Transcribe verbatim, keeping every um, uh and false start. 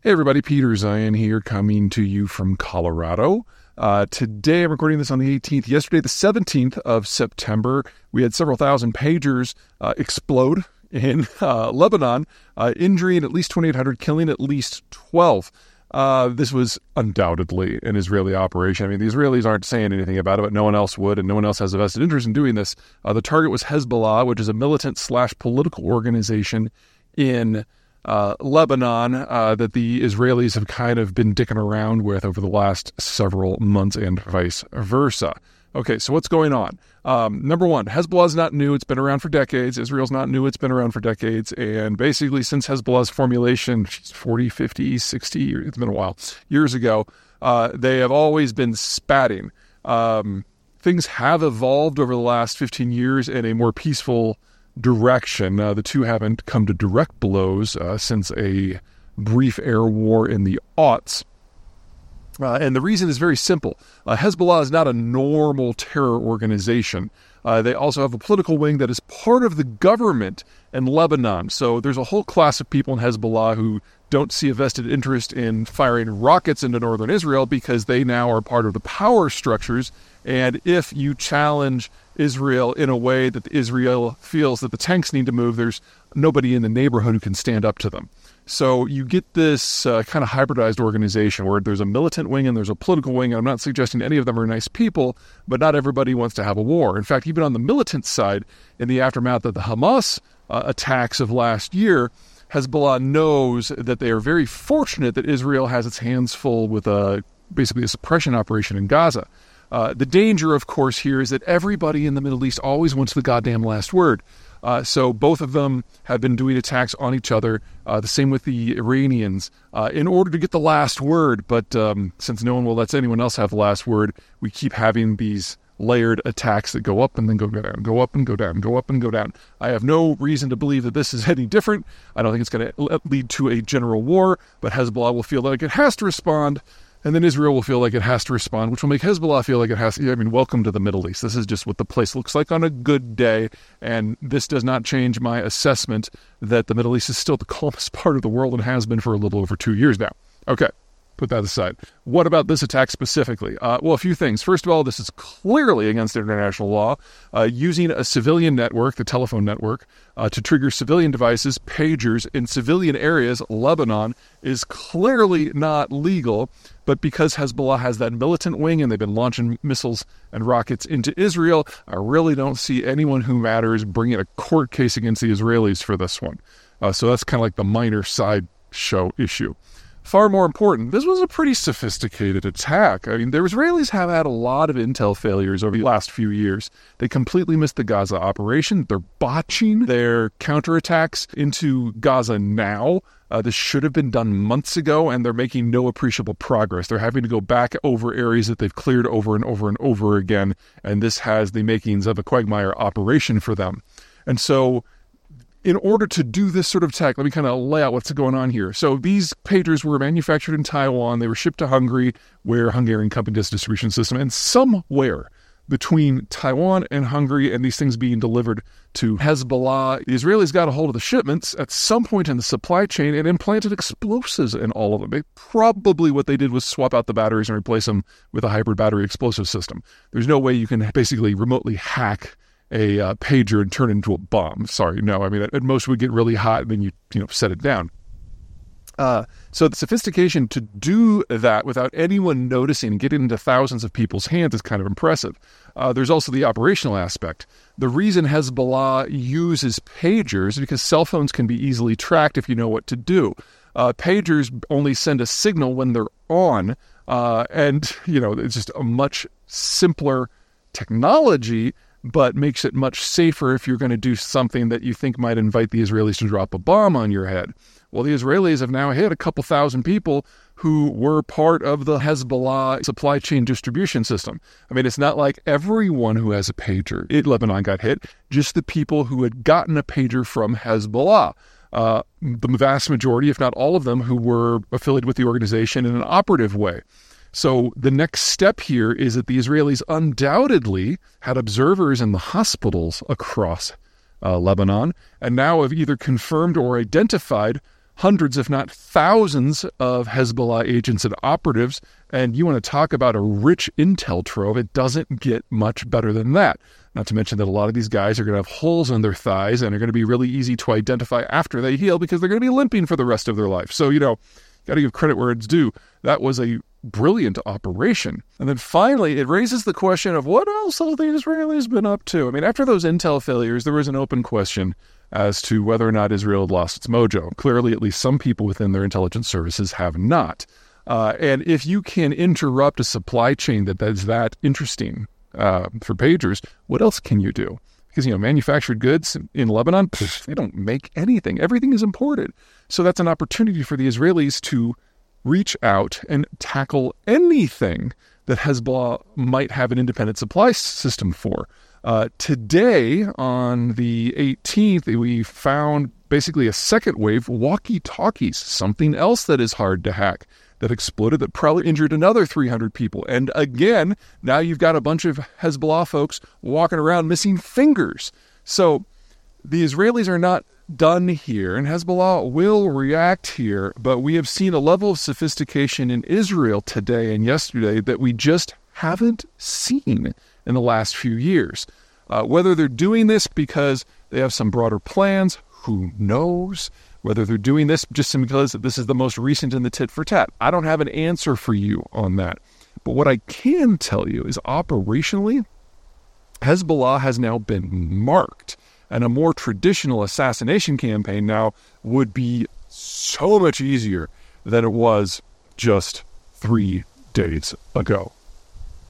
Hey everybody, Peter Zion here, coming to you from Colorado. Uh, today I'm recording this on the eighteenth. Yesterday, the seventeenth of September, we had several thousand pagers uh, explode in uh, Lebanon, uh, injuring at least twenty-eight hundred, killing at least twelve. Uh, this was undoubtedly an Israeli operation. I mean, the Israelis aren't saying anything about it, but no one else would, and no one else has a vested interest in doing this. Uh, the target was Hezbollah, which is a militant slash political organization in Uh, Lebanon uh, that the Israelis have kind of been dicking around with over the last several months and vice versa. Okay, so what's going on? Um, number one, Hezbollah is not new. It's been around for decades. Israel's not new. It's been around for decades. And basically since Hezbollah's formulation, forty, fifty, sixty, it's been a while, years ago, uh, they have always been spatting. Um, things have evolved over the last fifteen years in a more peaceful direction. Uh, the two haven't come to direct blows uh, since a brief air war in the aughts. Uh, and the reason is very simple. Uh, Hezbollah is not a normal terror organization. Uh, they also have a political wing that is part of the government in Lebanon. So there's a whole class of people in Hezbollah who don't see a vested interest in firing rockets into northern Israel because they now are part of the power structures. And if you challenge Israel in a way that Israel feels that the tanks need to move, there's nobody in the neighborhood who can stand up to them. So you get this uh, kind of hybridized organization where there's a militant wing and there's a political wing. I'm not suggesting any of them are nice people, but not everybody wants to have a war. In fact, even on the militant side, in the aftermath of the Hamas uh, attacks of last year, Hezbollah knows that they are very fortunate that Israel has its hands full with a, basically a suppression operation in Gaza. Uh, the danger, of course, here is that everybody in the Middle East always wants the goddamn last word. Uh, so both of them have been doing attacks on each other, uh, the same with the Iranians, uh, in order to get the last word. But um, since no one will let anyone else have the last word, we keep having these layered attacks that go up and then go down, go up and go down, go up and go down. I have no reason to believe that this is any different. I don't think it's going to lead to a general war, but Hezbollah will feel like it has to respond. And then Israel will feel like it has to respond, which will make Hezbollah feel like it has to. I mean, welcome to the Middle East. This is just what the place looks like on a good day. And this does not change my assessment that the Middle East is still the calmest part of the world and has been for a little over two years now. Okay, put that aside. What about this attack specifically? Uh, well, a few things. First of all, this is clearly against international law. Uh, using a civilian network, the telephone network, uh, to trigger civilian devices, pagers, in civilian areas, Lebanon, is clearly not legal. But because Hezbollah has that militant wing and they've been launching missiles and rockets into Israel, I really don't see anyone who matters bringing a court case against the Israelis for this one. Uh, so that's kind of like the minor side show issue. Far more important, this was a pretty sophisticated attack. I mean, the Israelis have had a lot of intel failures over the last few years. They completely missed the Gaza operation. They're botching their counterattacks into Gaza now. Uh, this should have been done months ago, and they're making no appreciable progress. They're having to go back over areas that they've cleared over and over and over again, and this has the makings of a quagmire operation for them. And so in order to do this sort of attack, let me kind of lay out what's going on here. So these pagers were manufactured in Taiwan. They were shipped to Hungary, where a Hungarian company does distribution system. And somewhere between Taiwan and Hungary and these things being delivered to Hezbollah, the Israelis got a hold of the shipments at some point in the supply chain and implanted explosives in all of them. They, probably what they did was swap out the batteries and replace them with a hybrid battery explosive system. There's no way you can basically remotely hack a uh, pager and turn it into a bomb. Sorry, no. I mean, at, at most it would get really hot and then you, you know, set it down. Uh, so the sophistication to do that without anyone noticing and getting into thousands of people's hands is kind of impressive. Uh, there's also the operational aspect. The reason Hezbollah uses pagers is because cell phones can be easily tracked if you know what to do. Uh, pagers only send a signal when they're on, uh, and, you know, it's just a much simpler technology, but makes it much safer if you're going to do something that you think might invite the Israelis to drop a bomb on your head. Well, the Israelis have now hit a couple thousand people who were part of the Hezbollah supply chain distribution system. I mean, it's not like everyone who has a pager in Lebanon got hit, just the people who had gotten a pager from Hezbollah. Uh, the vast majority, if not all of them, who were affiliated with the organization in an operative way. So the next step here is that the Israelis undoubtedly had observers in the hospitals across uh, Lebanon, and now have either confirmed or identified hundreds, if not thousands, of Hezbollah agents and operatives. And you want to talk about a rich intel trove, it doesn't get much better than that. Not to mention that a lot of these guys are going to have holes in their thighs and are going to be really easy to identify after they heal because they're going to be limping for the rest of their life. So, you know, got to give credit where it's due. That was a brilliant operation. And then finally, it raises the question of what else have the Israelis been up to? I mean, after those intel failures, there was an open question as to whether or not Israel had lost its mojo. Clearly, at least some people within their intelligence services have not. Uh, and if you can interrupt a supply chain that is that interesting uh, for pagers, what else can you do? Because, you know, manufactured goods in Lebanon, they don't make anything. Everything is imported. So that's an opportunity for the Israelis to reach out and tackle anything that Hezbollah might have an independent supply system for. Uh, today, on the eighteenth, we found basically a second wave walkie-talkies, something else that is hard to hack, that exploded, that probably injured another three hundred people. And again, now you've got a bunch of Hezbollah folks walking around missing fingers. So the Israelis are not done here, and Hezbollah will react here, but we have seen a level of sophistication in Israel today and yesterday that we just haven't seen in the last few years. Uh, whether they're doing this because they have some broader plans, who knows? Whether they're doing this just because this is the most recent in the tit for tat, I don't have an answer for you on that. But what I can tell you is operationally, Hezbollah has now been marked, and a more traditional assassination campaign now would be so much easier than it was just three days ago.